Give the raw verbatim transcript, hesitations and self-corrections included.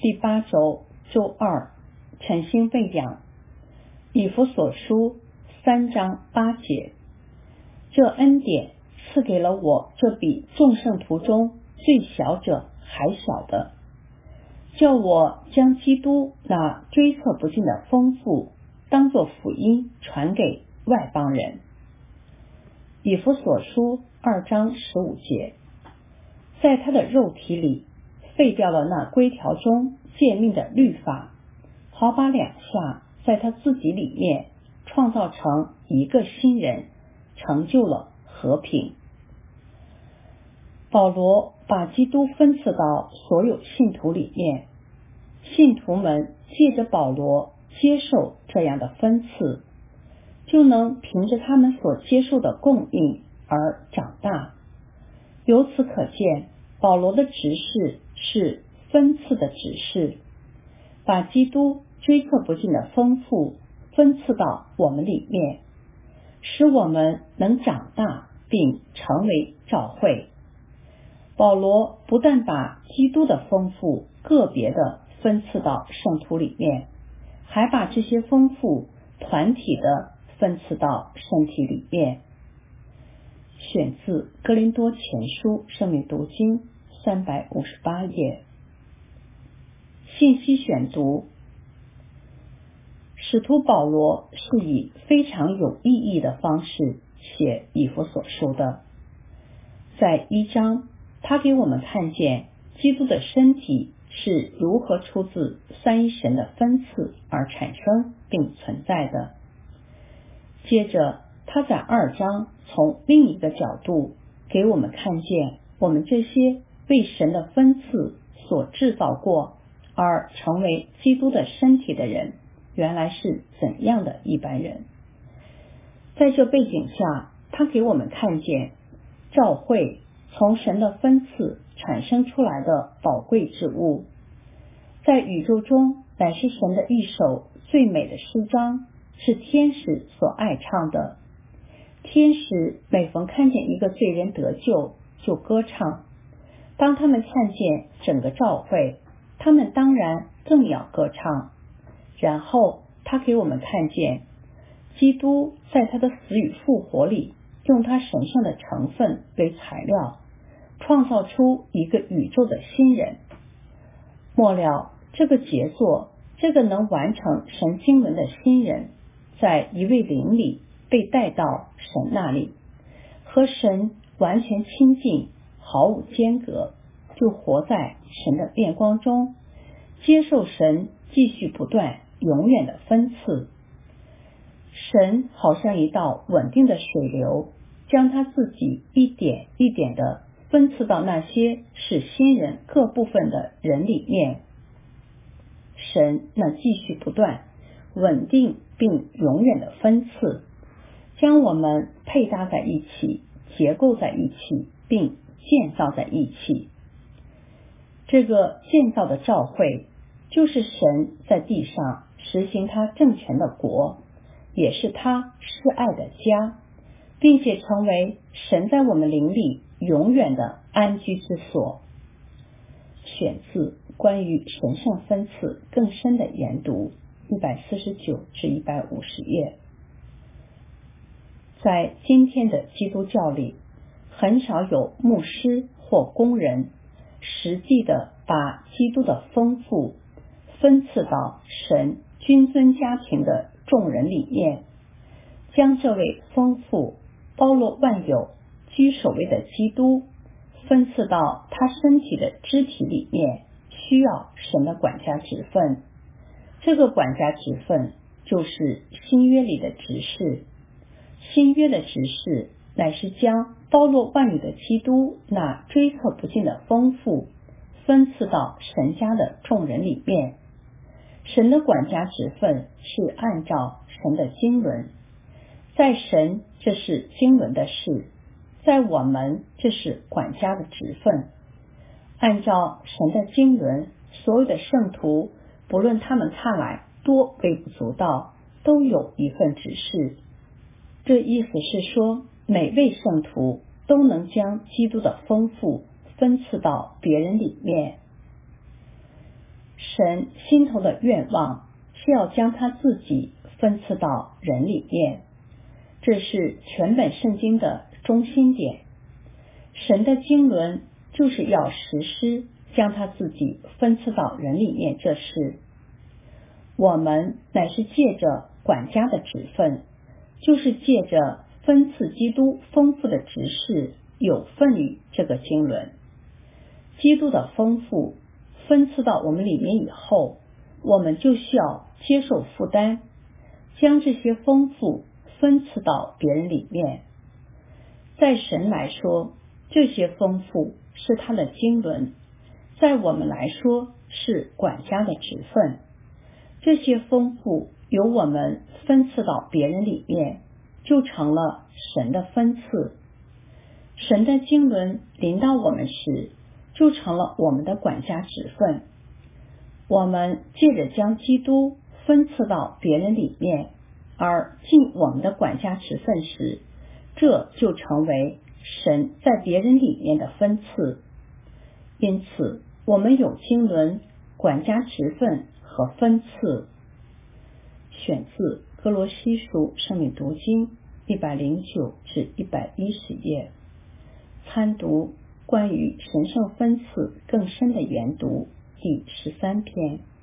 第八周周二，晨星喂养。以弗所书三章八节，这恩典赐给了我这比众圣徒中最小者还小的，叫我将基督那追测不尽的丰富当作福音传给外邦人。以弗所书二章十五节，在他的肉体里废掉了那规条中诫命的律法，好把两下在他自己里面创造成一个新人，成就了和平。保罗把基督分赐到所有信徒里面，信徒们借着保罗接受这样的分赐，就能凭着他们所接受的供应而长大。由此可见，保罗的执事是分赐的执事，把基督追测不尽的丰富分赐到我们里面，使我们能长大并成为教会。保罗不但把基督的丰富个别的分赐到圣徒里面，还把这些丰富团体的分赐到身体里面。选自哥林多前书生命读经三百五十八页。信息选读，使徒保罗是以非常有意义的方式写以弗所书的。在一章，他给我们看见基督的身体是如何出自三一神的分赐而产生并存在的。接着他在二章从另一个角度给我们看见我们这些被神的分赐所制造过而成为基督的身体的人原来是怎样的一般人。在这背景下，他给我们看见教会从神的分赐产生出来的宝贵之物，在宇宙中乃是神的一首最美的诗章，是天使所爱唱的。天使每逢看见一个罪人得救就歌唱，当他们看见整个教会，他们当然更要歌唱。然后他给我们看见基督在他的死与复活里，用他神圣的成分为材料，创造出一个宇宙的新人。末了，这个杰作，这个能完成神经文的新人，在一位灵里被带到神那里，和神完全亲近，毫无间隔，就活在神的面光中，接受神继续不断永远的分赐。神好像一道稳定的水流，将他自己一点一点的分赐到那些是新人各部分的人里面。神那继续不断稳定并永远的分赐，将我们配搭在一起，结构在一起，并建造在一起。这个建造的教会就是神在地上实行他政权的国，也是他施爱的家，并且成为神在我们灵里永远的安居之所。选自关于神圣分赐更深的研读一百四十九至一百五十页。在今天的基督教里，很少有牧师或工人实际的把基督的丰富分赐到神君尊家庭的众人里面，将这位丰富包罗万有居首位的基督分赐到他身体的肢体里面，需要神的管家职分。这个管家职分就是新约里的执事。新约的执事乃是将包罗万有的基督那追测不尽的丰富分赐到神家的众人里面。神的管家职分是按照神的经纶，在神这是经纶的事，在我们这是管家的职分。按照神的经纶，所有的圣徒不论他们看来多微不足道，都有一份指示。这意思是说，每位圣徒都能将基督的丰富分赐到别人里面。 神心头的愿望是要将他自己分赐到人里面，这是全本圣经的中心点。神的经纶就是要实施将他自己分赐到人里面这事。我们乃是借着管家的职分，就是借着分赐基督丰富的职事，有份于这个经纶。基督的丰富分赐到我们里面以后，我们就需要接受负担，将这些丰富分赐到别人里面。在神来说，这些丰富是他的经纶，在我们来说是管家的职分。这些丰富由我们分赐到别人里面，就成了神的分赐。神的经纶临到我们时，就成了我们的管家职分。我们借着将基督分赐到别人里面，而尽我们的管家职分时，这就成为神在别人里面的分赐。因此，我们有经纶、管家职分和分赐。选自哥罗西书圣灵读经一百零九至一百一十页。参读关于神圣分赐更深的研读第十三篇。